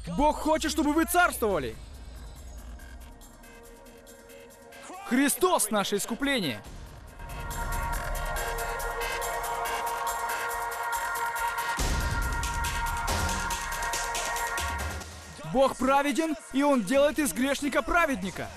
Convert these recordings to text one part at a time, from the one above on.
Бог хочет, чтобы вы царствовали. Христос — наше искупление. Бог праведен, и Он делает из грешника праведника.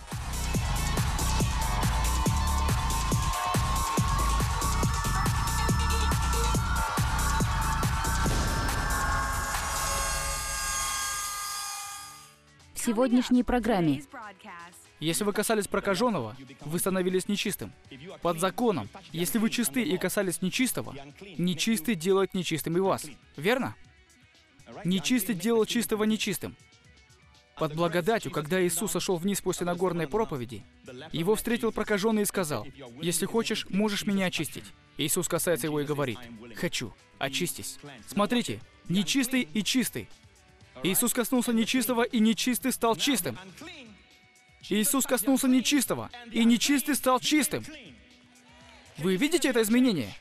В сегодняшней программе. Если вы касались прокаженного, вы становились нечистым. Под законом, если вы чисты и касались нечистого, нечистый делает нечистым и вас. Верно? Нечистый делал чистого нечистым. Под благодатью, когда Иисус сошел вниз после Нагорной проповеди, его встретил прокаженный и сказал: «Если хочешь, можешь меня очистить». Иисус касается его и говорит: «Хочу, очистись». Смотрите, нечистый и чистый. Иисус коснулся нечистого, и нечистый стал чистым. Иисус коснулся нечистого, и нечистый стал чистым. Вы видите это изменение?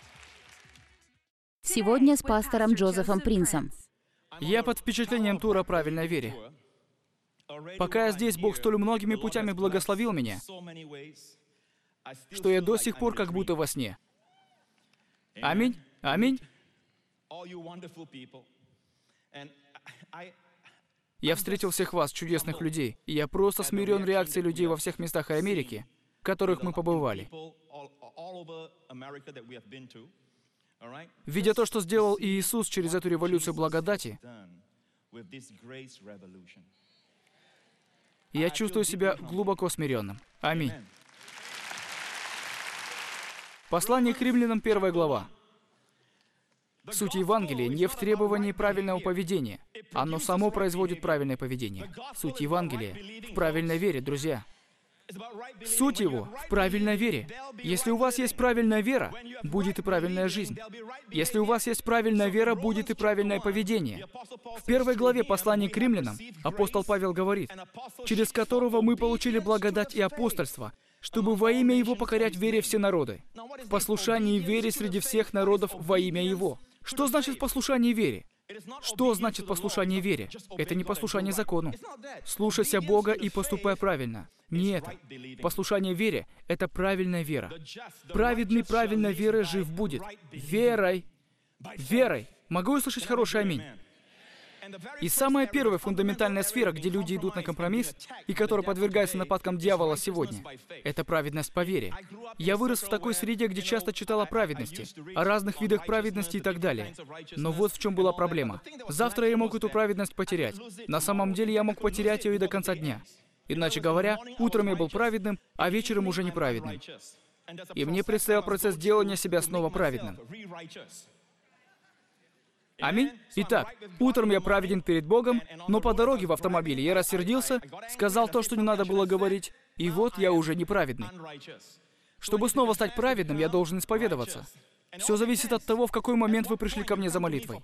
Сегодня с пастором Джозефом Принсом. Я под впечатлением тура о правильной вере. Пока я здесь, Бог столь многими путями благословил меня, что я до сих пор как будто во сне. Аминь. Аминь. Я встретил всех вас, чудесных людей, и я просто смирен реакцией людей во всех местах Америки, в которых мы побывали. Видя то, что сделал Иисус через эту революцию благодати, я чувствую себя глубоко смиренным. Аминь. Послание к римлянам, 1 глава. Суть Евангелия не в требовании правильного поведения. Оно само производит правильное поведение. Суть Евангелия в правильной вере, друзья. Суть его в правильной вере. Если у вас есть правильная вера, будет и правильная жизнь. Если у вас есть правильная вера, будет и правильное поведение. В 1 главе послания к римлянам апостол Павел говорит: «Через которого мы получили благодать и апостольство, чтобы во имя Его покорять вере все народы, в послушании вере среди всех народов во имя Его». Что значит послушание вере? Что значит послушание вере? Это не послушание закону. Слушайся Бога и поступай правильно. Не это. Послушание вере — это правильная вера. Праведный правильной верой жив будет. Верой. Верой. Могу услышать хороший аминь? И самая первая фундаментальная сфера, где люди идут на компромисс, и которая подвергается нападкам дьявола сегодня, это праведность по вере. Я вырос в такой среде, где часто читал о праведности, о разных видах праведности и так далее. Но вот в чем была проблема. Завтра я мог эту праведность потерять. На самом деле я мог потерять ее и до конца дня. Иначе говоря, утром я был праведным, а вечером уже неправедным. И мне предстоял процесс делания себя снова праведным. Аминь? Итак, утром я праведен перед Богом, но по дороге в автомобиле я рассердился, сказал то, что не надо было говорить, и вот я уже неправедный. Чтобы снова стать праведным, я должен исповедоваться. Все зависит от того, в какой момент вы пришли ко мне за молитвой.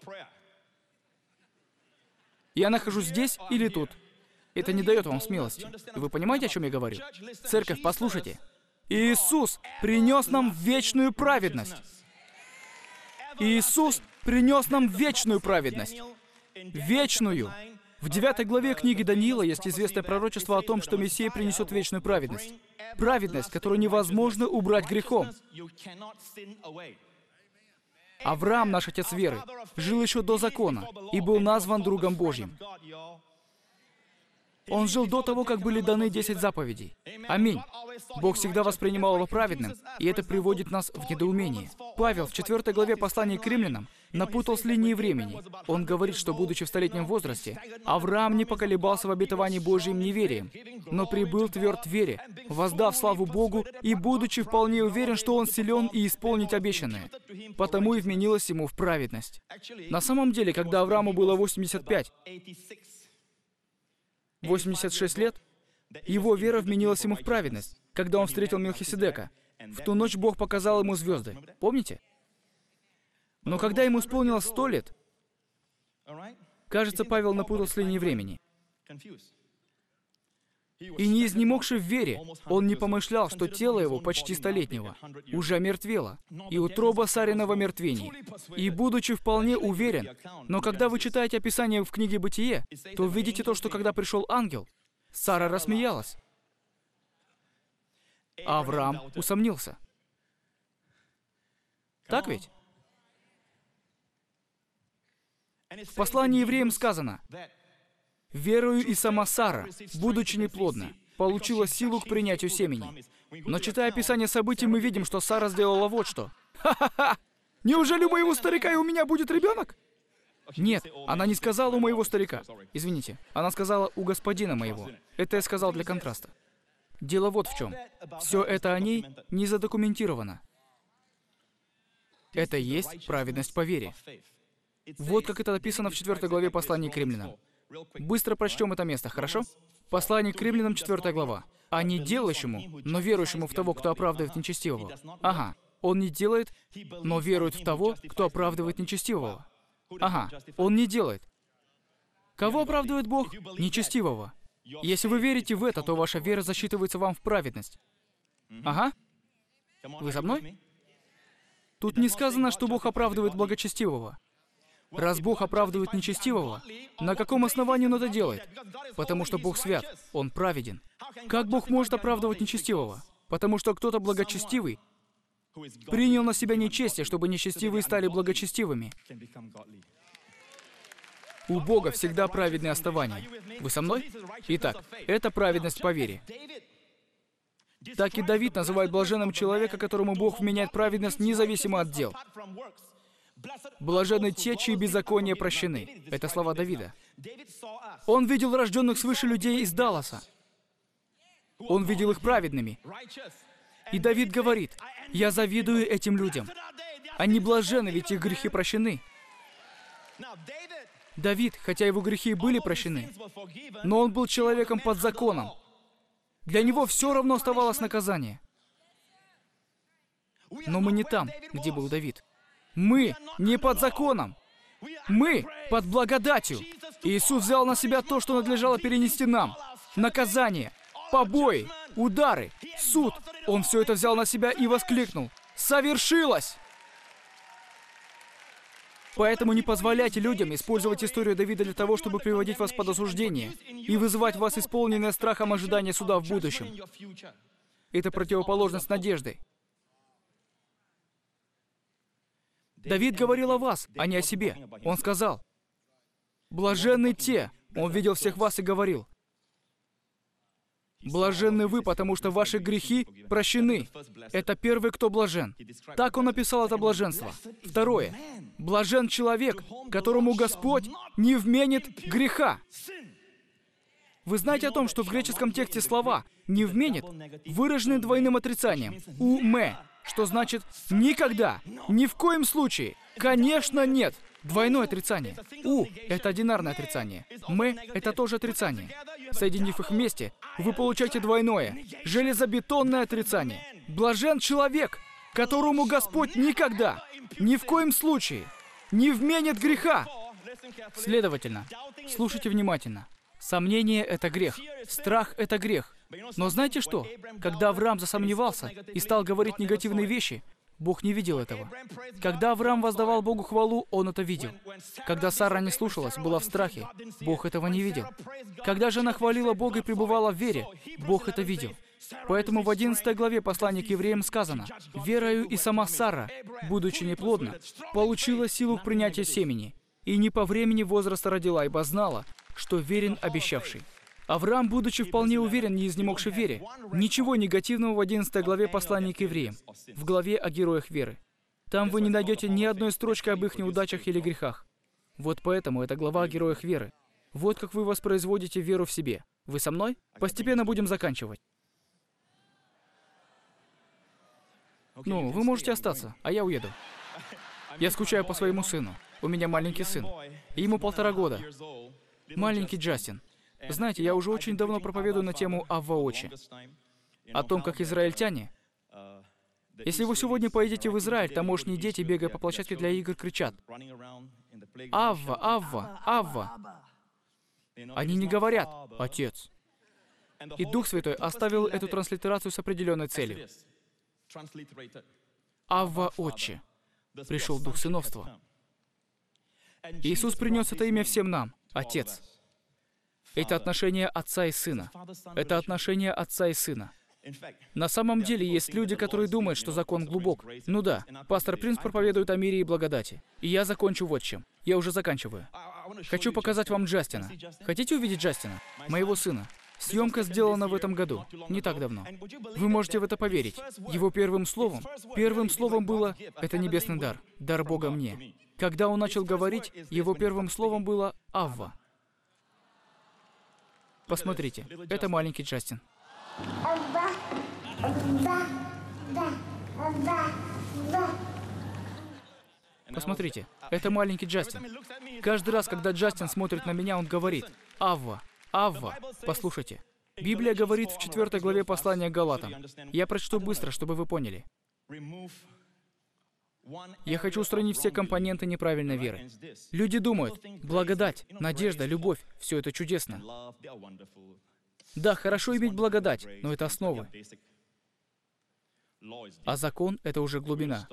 Я нахожусь здесь или тут. Это не дает вам смелости. Вы понимаете, о чем я говорю? Церковь, послушайте. Иисус принес нам вечную праведность. Иисус принес нам вечную праведность. Вечную. В 9 главе книги Даниила есть известное пророчество о том, что Мессия принесет вечную праведность. Праведность, которую невозможно убрать грехом. Авраам, наш отец веры, жил еще до закона и был назван другом Божьим. Он жил до того, как были даны 10 заповедей. Аминь. Бог всегда воспринимал его праведным, и это приводит нас в недоумение. Павел в 4 главе послания к римлянам напутал с линией времени. Он говорит, что, будучи в столетнем возрасте, Авраам не поколебался в обетовании Божьим неверием, но прибыл тверд в вере, воздав славу Богу и будучи вполне уверен, что он силен и исполнить обещанное. Потому и вменилось ему в праведность. На самом деле, когда Аврааму было 86 лет, его вера вменилась ему в праведность, когда он встретил Мелхиседека. В ту ночь Бог показал ему звезды. Помните? Но когда ему исполнилось 100 лет, кажется, Павел напутал с линией времени. И не изнемогший в вере, он не помышлял, что тело его, почти столетнего, уже омертвело, и утроба Сарина в омертвении. И будучи вполне уверен, но когда вы читаете описание в книге «Бытие», то видите то, что когда пришел ангел, Сара рассмеялась, а Авраам усомнился. Так ведь? В послании евреям сказано: «Верою и сама Сара, будучи неплодна, получила силу к принятию семени». Но читая описание событий, мы видим, что Сара сделала вот что. Ха-ха-ха! Неужели у моего старика и у меня будет ребенок? Нет, она не сказала у моего старика. Извините, она сказала у господина моего. Это я сказал для контраста. Дело вот в чем. Все это о ней не задокументировано. Это есть праведность по вере. Вот как это написано в 4 главе послания к римлянам. Быстро прочтем это место, хорошо? Послание к римлянам, 4 глава. «А не делающему, но верующему в того, кто оправдывает нечестивого». Ага, он не делает, но верует в того, кто оправдывает нечестивого. Ага, он не делает. Кого оправдывает Бог? Нечестивого. Если вы верите в это, то ваша вера засчитывается вам в праведность. Ага. Вы со мной? Тут не сказано, что Бог оправдывает благочестивого. Раз Бог оправдывает нечестивого, на каком основании он это делает? Потому что Бог свят, Он праведен. Как Бог может оправдывать нечестивого? Потому что кто-то благочестивый принял на себя нечестие, чтобы нечестивые стали благочестивыми. У Бога всегда праведные основания. Вы со мной? Итак, это праведность по вере. Так и Давид называет блаженным человека, которому Бог вменяет праведность независимо от дел. «Блаженны те, чьи беззакония прощены». Это слова Давида. Он видел рожденных свыше людей из Далласа. Он видел их праведными. И Давид говорит: «Я завидую этим людям. Они блаженны, ведь их грехи прощены». Давид, хотя его грехи и были прощены, но он был человеком под законом. Для него все равно оставалось наказание. Но мы не там, где был Давид. Мы не под законом. Мы под благодатью. Иисус взял на себя то, что надлежало перенести нам. Наказание, побои, удары, суд. Он все это взял на себя и воскликнул: «Совершилось!» Поэтому не позволяйте людям использовать историю Давида для того, чтобы приводить вас под осуждение и вызывать в вас исполненное страхом ожидание суда в будущем. Это противоположность надежды. Давид говорил о вас, а не о себе. Он сказал: «Блаженны те». Он видел всех вас и говорил: «Блаженны вы, потому что ваши грехи прощены». Это первый, кто блажен. Так он описал это блаженство. Второе. Блажен человек, которому Господь не вменит греха. Вы знаете о том, что в греческом тексте слова «не вменит» выражены двойным отрицанием «уме», что значит «никогда», «ни в коем случае», «конечно нет». Двойное отрицание. «У» — это одинарное отрицание. «Ме» — это тоже отрицание. Соединив их вместе, вы получаете двойное, железобетонное отрицание. Блажен человек, которому Господь никогда, ни в коем случае, не вменит греха. Следовательно, слушайте внимательно. Сомнение — это грех. Страх — это грех. Но знаете что? Когда Авраам засомневался и стал говорить негативные вещи, Бог не видел этого. Когда Авраам воздавал Богу хвалу, он это видел. Когда Сара не слушалась, была в страхе, Бог этого не видел. Когда же она хвалила Бога и пребывала в вере, Бог это видел. Поэтому в 11 главе послания к евреям сказано: «Верою и сама Сара, будучи неплодна, получила силу к принятию семени, и не по времени возраста родила, ибо знала, что верен обещавший». Авраам, будучи вполне уверен, не изнемогший в вере. Ничего негативного в 11 главе послания к евреям, в главе о героях веры. Там вы не найдете ни одной строчки об их неудачах или грехах. Вот поэтому это глава о героях веры. Вот как вы воспроизводите веру в себе. Вы со мной? Постепенно будем заканчивать. Ну, вы можете остаться, а я уеду. Я скучаю по своему сыну. У меня маленький сын. Ему 1,5 года. Маленький Джастин. Знаете, я уже очень давно проповедую на тему Авва-Очи. О том, как израильтяне... Если вы сегодня поедете в Израиль, тамошние дети, бегая по площадке для игр, кричат: «Авва, Авва, Авва». Они не говорят: «Отец». И Дух Святой оставил эту транслитерацию с определенной целью. Авва, Отче. Пришел Дух Сыновства. Иисус принес это имя всем нам, Отец. Это отношение Отца и Сына. Это отношение Отца и Сына. На самом деле, есть люди, которые думают, что закон глубок. Ну да, пастор Принц проповедует о мире и благодати. И я закончу вот чем. Я уже заканчиваю. Хочу показать вам Джастина. Хотите увидеть Джастина? Моего сына. Съемка сделана в этом году, не так давно. Вы можете в это поверить. Его первым словом было «Это небесный дар, дар Бога мне». Когда он начал говорить, его первым словом было «Авва». Посмотрите, это маленький Джастин. Посмотрите, это маленький Джастин. Каждый раз, когда Джастин смотрит на меня, он говорит «Авва, Авва». Послушайте, Библия говорит в 4 главе послания к Галатам. Я прочту быстро, чтобы вы поняли. Я хочу устранить все компоненты неправильной веры. Люди думают, благодать, надежда, любовь — все это чудесно. Да, хорошо иметь благодать, но это основа. А закон — это уже глубина.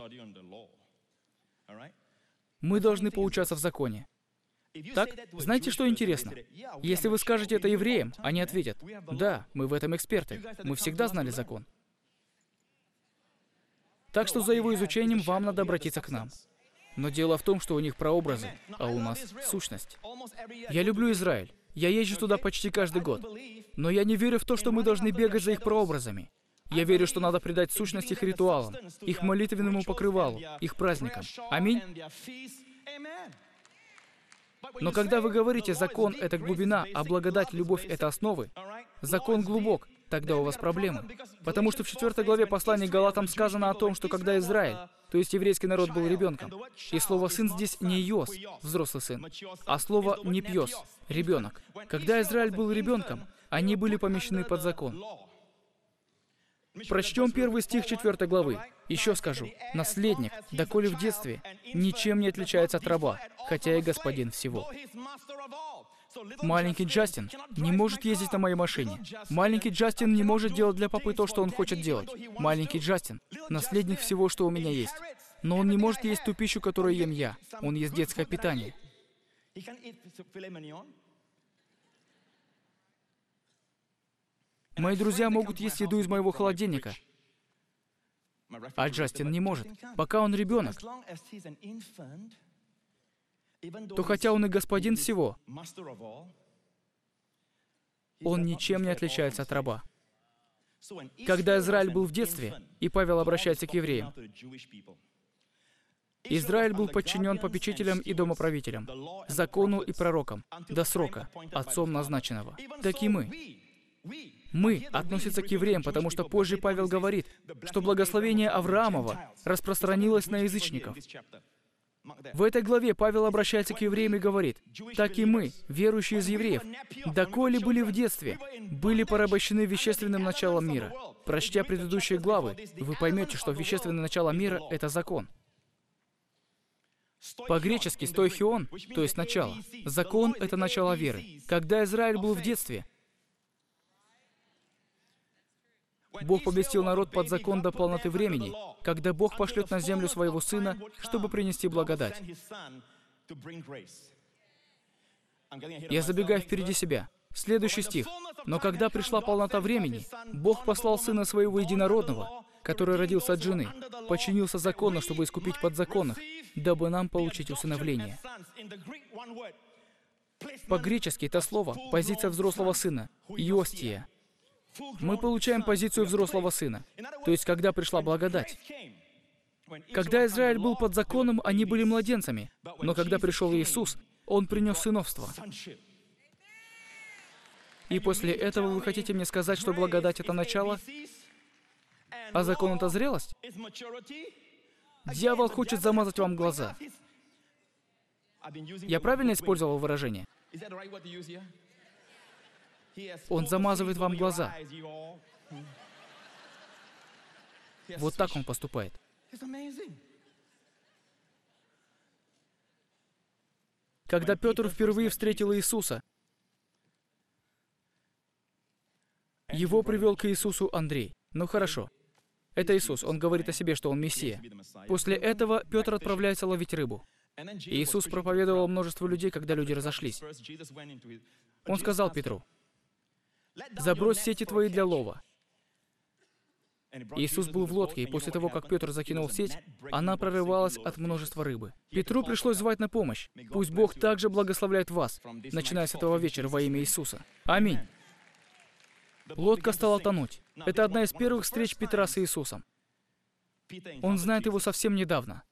Мы должны поучаться в законе. Так, знаете, что интересно? Если вы скажете это евреям, они ответят, да, мы в этом эксперты, мы всегда знали закон. Так что за его изучением вам надо обратиться к нам. Но дело в том, что у них прообразы, а у нас сущность. Я люблю Израиль. Я езжу туда почти каждый год. Но я не верю в то, что мы должны бегать за их прообразами. Я верю, что надо придать сущность их ритуалам, их молитвенному покрывалу, их праздникам. Аминь. Но когда вы говорите, закон — это глубина, а благодать, любовь — это основы, закон глубок, тогда у вас проблемы. Потому что в 4 главе послания к Галатам сказано о том, что когда Израиль, то есть еврейский народ, был ребенком, и слово «сын» здесь не «йос», взрослый сын, а слово «непьёс», ребенок. Когда Израиль был ребенком, они были помещены под закон. Прочтем 1 стих 4 главы. Еще скажу. Наследник, доколе в детстве, ничем не отличается от раба, хотя и господин всего. Маленький Джастин не может ездить на моей машине. Маленький Джастин не может делать для папы то, что он хочет делать. Маленький Джастин — наследник всего, что у меня есть. Но он не может есть ту пищу, которую ем я. Он ест детское питание. Мои друзья могут есть еду из моего холодильника, а Джастин не может. Пока он ребенок, то хотя он и господин всего, он ничем не отличается от раба. Когда Израиль был в детстве, и Павел обращается к евреям, Израиль был подчинен попечителям и домоправителям, закону и пророкам, до срока, отцом назначенного. Так и мы. Мы относятся к евреям, потому что позже Павел говорит, что благословение Авраамова распространилось на язычников. В этой главе Павел обращается к евреям и говорит, «Так и мы, верующие из евреев, доколе были в детстве, были порабощены вещественным началом мира». Прочтя предыдущие главы, вы поймете, что вещественное начало мира — это закон. По-гречески «стоихион», то есть «начало». Закон — это начало веры. Когда Израиль был в детстве, Бог поместил народ под закон до полноты времени, когда Бог пошлет на землю своего Сына, чтобы принести благодать. Я забегаю впереди себя. Следующий стих. «Но когда пришла полнота времени, Бог послал Сына Своего Единородного, который родился от жены, подчинился закону, чтобы искупить подзаконных, дабы нам получить усыновление». По-гречески это слово — позиция взрослого сына, иостия. Мы получаем позицию взрослого сына. То есть, когда пришла благодать. Когда Израиль был под законом, они были младенцами. Но когда пришел Иисус, Он принес сыновство. И после этого вы хотите мне сказать, что благодать — это начало, а закон — это зрелость? Дьявол хочет замазать вам глаза. Я правильно использовал выражение? Он замазывает вам глаза. Вот так он поступает. Когда Петр впервые встретил Иисуса, Его привел к Иисусу Андрей. Ну хорошо. Это Иисус, он говорит о себе, что он Мессия. После этого Петр отправляется ловить рыбу. И Иисус проповедовал множеству людей, когда люди разошлись. Он сказал Петру: «Забрось сети твои для лова». Иисус был в лодке, и после того, как Петр закинул сеть, она прорывалась от множества рыбы. Петру пришлось звать на помощь. Пусть Бог также благословляет вас, начиная с этого вечера во имя Иисуса. Аминь. Лодка стала тонуть. Это одна из первых встреч Петра с Иисусом. Он знает его совсем недавно.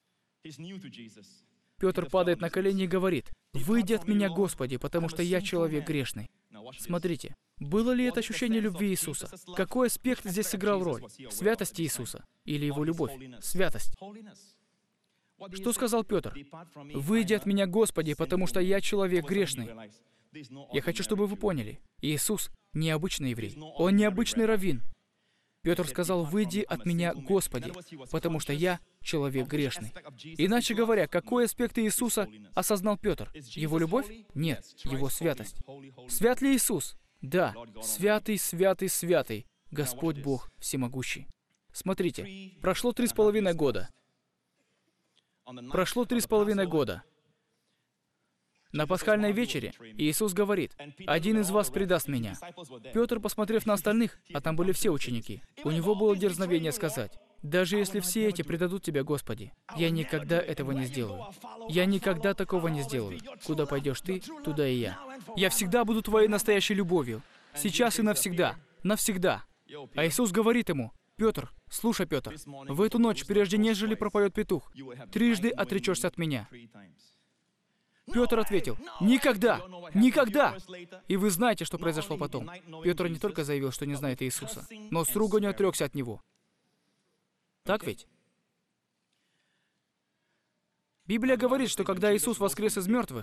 Петр падает на колени и говорит: «Выйди от меня, Господи, потому что я человек грешный». Смотрите, было ли это ощущение любви Иисуса? Какой аспект здесь сыграл роль? Святость Иисуса или его любовь? Святость. Что сказал Петр? «Выйди от меня, Господи, потому что я человек грешный». Я хочу, чтобы вы поняли, Иисус не обычный еврей. Он не обычный раввин. Петр сказал: «Выйди от меня, Господи, потому что я человек грешный». Иначе говоря, какой аспект Иисуса осознал Петр? Его любовь? Нет, его святость. Свят ли Иисус? Да. Святый, святый, святый, Господь Бог Всемогущий. Смотрите, прошло 3,5 года. Прошло 3,5 года. На пасхальной вечере Иисус говорит: «Один из вас предаст меня». Петр, посмотрев на остальных, а там были все ученики, у него было дерзновение сказать: «Даже если все эти предадут тебя, Господи, я никогда этого не сделаю. Я никогда такого не сделаю. Куда пойдешь ты, туда и я. Я всегда буду твоей настоящей любовью. Сейчас и навсегда. Навсегда». А Иисус говорит ему: «Петр, слушай, Петр, в эту ночь, прежде нежели пропоет петух, трижды отречешься от меня». Петр ответил: «Никогда! Никогда!» И вы знаете, что произошло потом. Петр не только заявил, что не знает Иисуса, но с руганью отрекся от Него. Так ведь? Библия говорит, что когда Иисус воскрес из мертвых,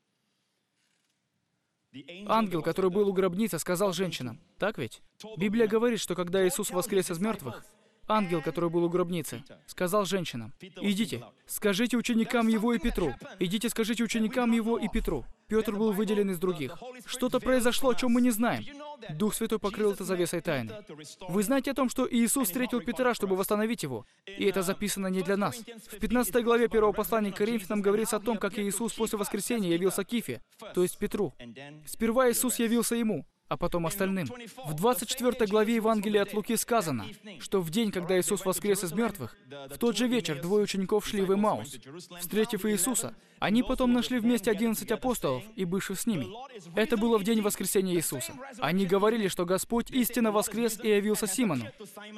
ангел, который был у гробницы, сказал женщинам. Так ведь? Библия говорит, что когда Иисус воскрес из мертвых, ангел, который был у гробницы, сказал женщинам: «Идите, скажите ученикам Его и Петру. Идите, скажите ученикам Его и Петру». Петр был выделен из других. Что-то произошло, о чем мы не знаем. Дух Святой покрыл это завесой тайны. Вы знаете о том, что Иисус встретил Петра, чтобы восстановить его? И это записано не для нас. В 15 главе 1 послания к Коринфянам говорится о том, как Иисус после воскресения явился Кифе, то есть Петру. Сперва Иисус явился ему, а потом остальным. В 24 главе Евангелия от Луки сказано, что в день, когда Иисус воскрес из мертвых, в тот же вечер двое учеников шли в Эмаус. Встретив Иисуса, они потом нашли вместе 11 апостолов и бывших с ними. Это было в день воскресения Иисуса. Они говорили, что Господь истинно воскрес и явился Симону.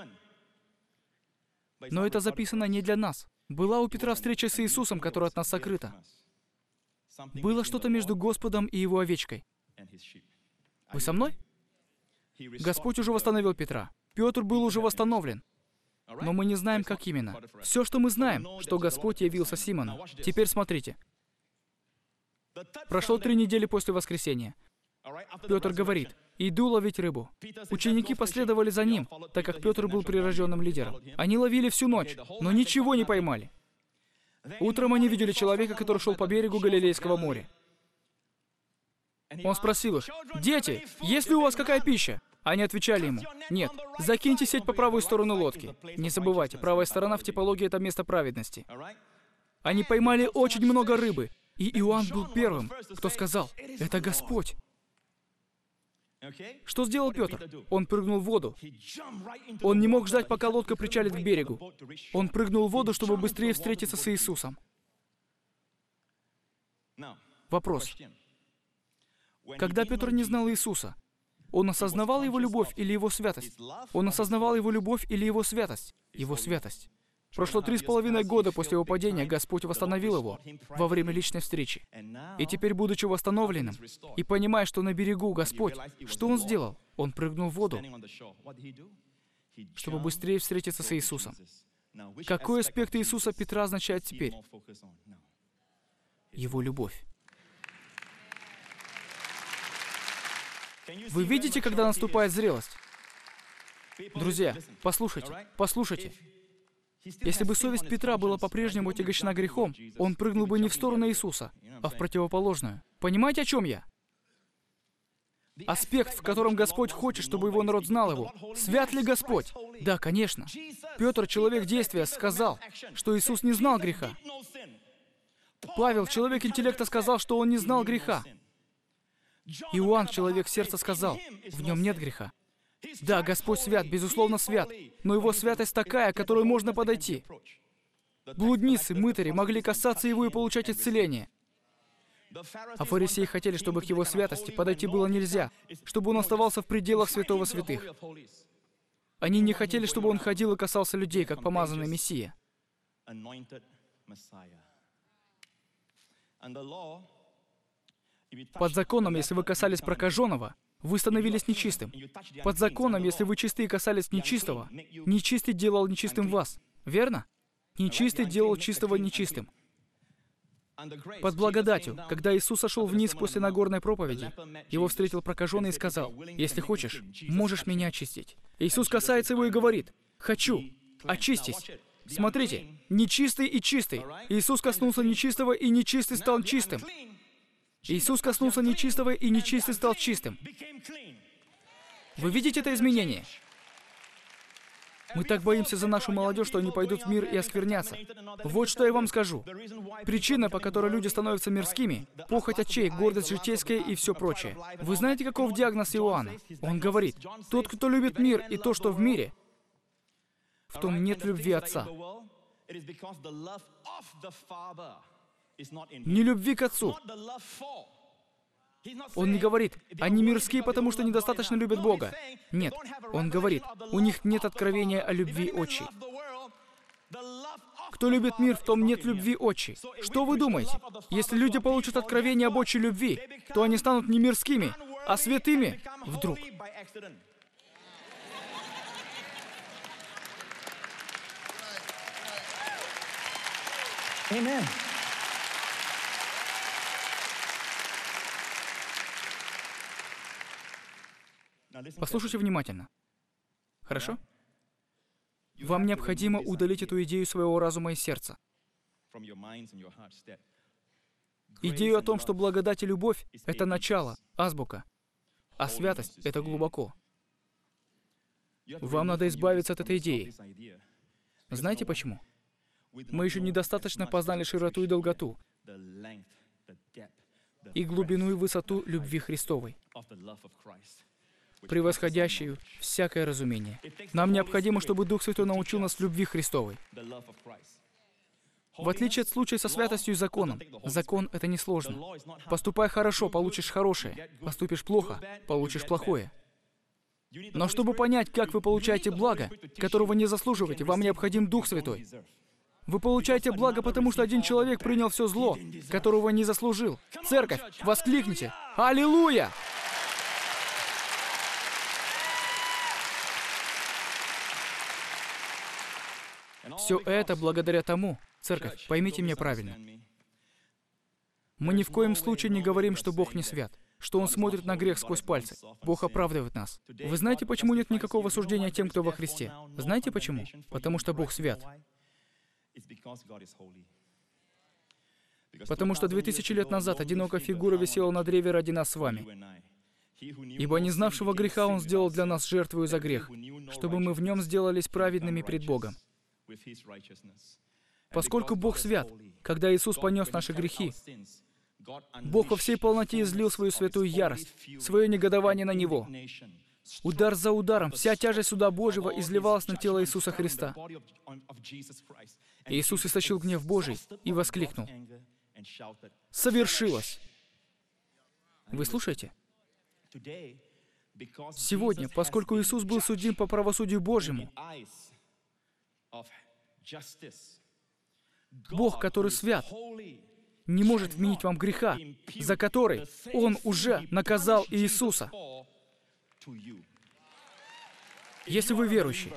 Но это записано не для нас. Была у Петра встреча с Иисусом, которая от нас сокрыта. Было что-то между Господом и Его овечкой. Вы со мной? Господь уже восстановил Петра. Петр был уже восстановлен. Но мы не знаем, как именно. Все, что мы знаем, что Господь явился Симону. Теперь смотрите. Прошло 3 недели после воскресения. Петр говорит: «Иду ловить рыбу». Ученики последовали за ним, так как Петр был прирожденным лидером. Они ловили всю ночь, но ничего не поймали. Утром они видели человека, который шел по берегу Галилейского моря. Он спросил их: «Дети, есть ли у вас какая пища?» Они отвечали ему: «Нет, закиньте сеть по правую сторону лодки». Не забывайте, правая сторона в типологии — это место праведности. Они поймали очень много рыбы, и Иоанн был первым, кто сказал: «Это Господь». Что сделал Петр? Он прыгнул в воду. Он не мог ждать, пока лодка причалит к берегу. Он прыгнул в воду, чтобы быстрее встретиться с Иисусом. Вопрос. Когда Петр не знал Иисуса, он осознавал Его любовь или Его святость? Он осознавал Его любовь или Его святость? Его святость. Прошло 3,5 года после его падения, Господь восстановил его во время личной встречи. И теперь, будучи восстановленным и понимая, что на берегу Господь, что он сделал? Он прыгнул в воду, чтобы быстрее встретиться с Иисусом. Какой аспект Иисуса Петра означает теперь? Его любовь. Вы видите, когда наступает зрелость? Друзья, послушайте. Если бы совесть Петра была по-прежнему отягощена грехом, он прыгнул бы не в сторону Иисуса, а в противоположную. Понимаете, о чем я? Аспект, в котором Господь хочет, чтобы его народ знал его. Свят ли Господь? Да, конечно. Петр, человек действия, сказал, что Иисус не знал греха. Павел, человек интеллекта, сказал, что он не знал греха. Иоанн, человек сердца, сказал, в нем нет греха. Да, Господь свят, безусловно свят, но его святость такая, к которой можно подойти. Блудницы, мытари могли касаться его и получать исцеление. А фарисеи хотели, чтобы к его святости подойти было нельзя, чтобы он оставался в пределах святого святых. Они не хотели, чтобы он ходил и касался людей, как помазанный Мессия. Под законом, если вы касались прокаженного, вы становились нечистым. Под законом, если вы чистые касались нечистого, нечистый делал нечистым вас. Верно? Нечистый делал чистого нечистым. Под благодатью, когда Иисус сошел вниз после Нагорной проповеди, его встретил прокаженный и сказал, «Если хочешь, можешь меня очистить». Иисус касается его и говорит, «Хочу, очистись». Смотрите, нечистый и чистый. Иисус коснулся нечистого, и нечистый стал чистым. Иисус коснулся нечистого, и нечистый стал чистым. Вы видите это изменение? Мы так боимся за нашу молодежь, что они пойдут в мир и осквернятся. Вот что я вам скажу. Причина, по которой люди становятся мирскими, похоть очей, гордость житейская и все прочее. Вы знаете, каков диагноз Иоанна? Он говорит, тот, кто любит мир и то, что в мире, в том нет любви Отца. Не любви к Отцу. Он не говорит, они мирские, потому что недостаточно любят Бога. Нет, он говорит, у них нет откровения о любви отчей. Кто любит мир, в том нет любви отчей. Что вы думаете? Если люди получат откровение об отчей любви, то они станут не мирскими, а святыми вдруг. Amen. Послушайте внимательно. Хорошо? Вам необходимо удалить эту идею своего разума и сердца. Идею о том, что благодать и любовь — это начало, азбука, а святость — это глубоко. Вам надо избавиться от этой идеи. Знаете почему? Мы еще недостаточно познали широту и долготу, и глубину и высоту любви Христовой, превосходящую всякое разумение. Нам необходимо, чтобы Дух Святой научил нас любви Христовой. В отличие от случая со святостью и законом, закон — это несложно. Поступай хорошо, получишь хорошее. Поступишь плохо, получишь плохое. Но чтобы понять, как вы получаете благо, которого не заслуживаете, вам необходим Дух Святой. Вы получаете благо, потому что один человек принял все зло, которого не заслужил. Церковь, воскликните! Аллилуйя! Все это благодаря тому, церковь, поймите меня правильно. Мы ни в коем случае не говорим, что Бог не свят, что Он смотрит на грех сквозь пальцы. Бог оправдывает нас. Вы знаете, почему нет никакого суждения тем, кто во Христе? Знаете почему? Потому что Бог свят. Потому что 2000 лет назад одинокая фигура висела на древе ради нас с вами. Ибо не знавшего греха Он сделал для нас жертвою за грех, чтобы мы в Нем сделались праведными пред Богом. Поскольку Бог свят, когда Иисус понес наши грехи, Бог во всей полноте излил свою святую ярость, свое негодование на Него. Удар за ударом, вся тяжесть суда Божьего изливалась на тело Иисуса Христа. И Иисус истощил гнев Божий и воскликнул: «Совершилось!» Вы слушаете? Сегодня, поскольку Иисус был судим по правосудию Божьему, Бог, который свят, не может вменить вам греха, за который Он уже наказал Иисуса. Если вы верующий.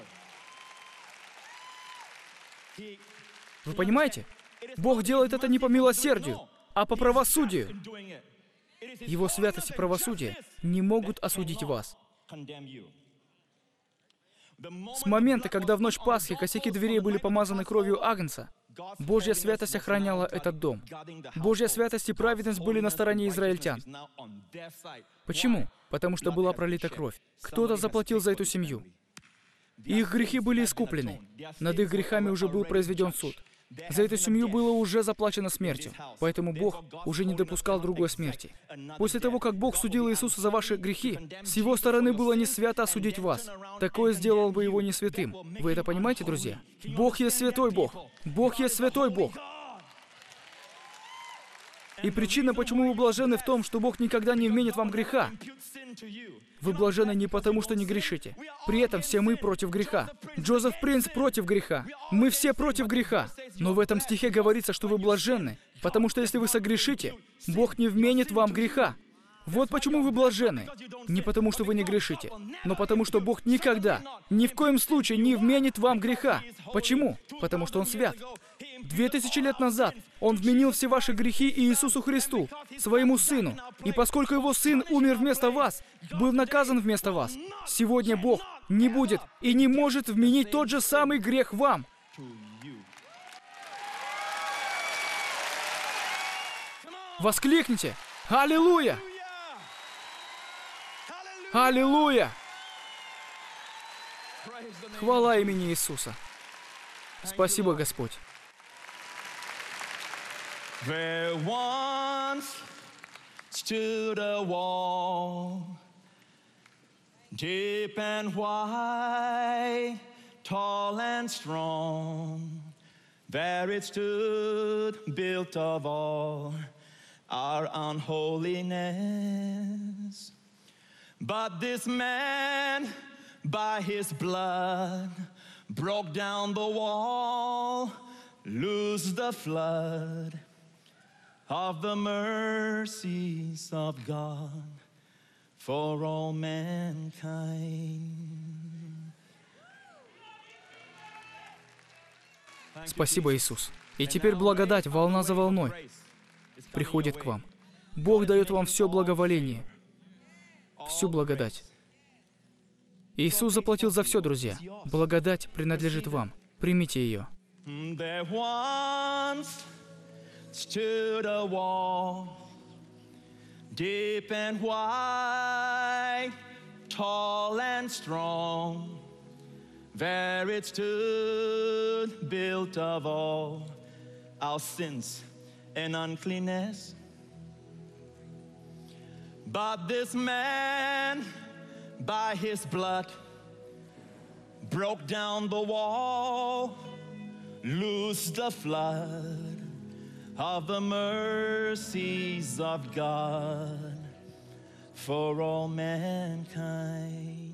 Вы понимаете? Бог делает это не по милосердию, а по правосудию. Его святость и правосудие не могут осудить вас. С момента, когда в ночь Пасхи косяки дверей были помазаны кровью Агнца, Божья святость охраняла этот дом. Божья святость и праведность были на стороне израильтян. Почему? Потому что была пролита кровь. Кто-то заплатил за эту семью. Их грехи были искуплены. Над их грехами уже был произведен суд. За эту семью было уже заплачено смертью. Поэтому Бог уже не допускал другой смерти. После того, как Бог судил Иисуса за ваши грехи, с Его стороны было не свято осудить вас. Такое сделал бы Его не святым. Вы это понимаете, друзья? Бог есть святой Бог. Бог есть святой Бог. И причина, почему вы блаженны, в том, что Бог никогда не вменит вам греха. Вы блаженны не потому, что не грешите. При этом все мы против греха. Джозеф Принц против греха. Мы все против греха. Но в этом стихе говорится, что вы блаженны, потому что если вы согрешите, Бог не вменит вам греха. Вот почему вы блаженны. Не потому, что вы не грешите, но потому, что Бог никогда, ни в коем случае не вменит вам греха. Почему? Потому что Он свят. 2000 лет назад Он вменил все ваши грехи Иисусу Христу, Своему Сыну. И поскольку Его Сын умер вместо вас, был наказан вместо вас, сегодня Бог не будет и не может вменить тот же самый грех вам. Воскликните! Аллилуйя! Аллилуйя! Хвала имени Иисуса. Спасибо, Господь. There once stood a wall, deep and wide, tall and strong. There it stood, built of all our unholiness. But this man, by his blood, broke down the wall, loosed the flood of the mercies of God for all mankind. Спасибо, Иисус. И теперь благодать, волна за волной, приходит к вам. Бог дает вам все благоволение, всю благодать. Иисус заплатил за все, друзья. Благодать принадлежит вам. Примите ее. There once stood a wall, deep and wide, tall and strong. There it stood, built of all our sins and uncleanness. But this man, by his blood, broke down the wall, loosed the flood of the mercies of God for all mankind.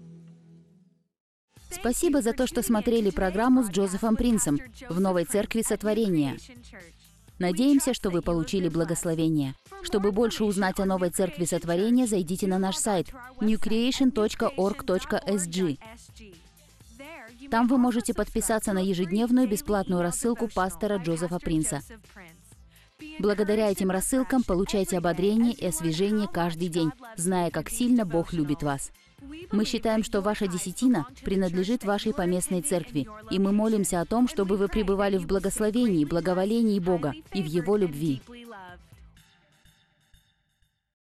Спасибо за то, что смотрели программу с Джозефом Принцем в Новой Церкви Сотворения. Надеемся, что вы получили благословение. Чтобы больше узнать о Новой Церкви Сотворения, зайдите на наш сайт newcreation.org.sg. Там вы можете подписаться на ежедневную бесплатную рассылку пастора Джозефа Принца. Благодаря этим рассылкам получайте ободрение и освежение каждый день, зная, как сильно Бог любит вас. Мы считаем, что ваша десятина принадлежит вашей поместной церкви, и мы молимся о том, чтобы вы пребывали в благословении, благоволении Бога и в Его любви.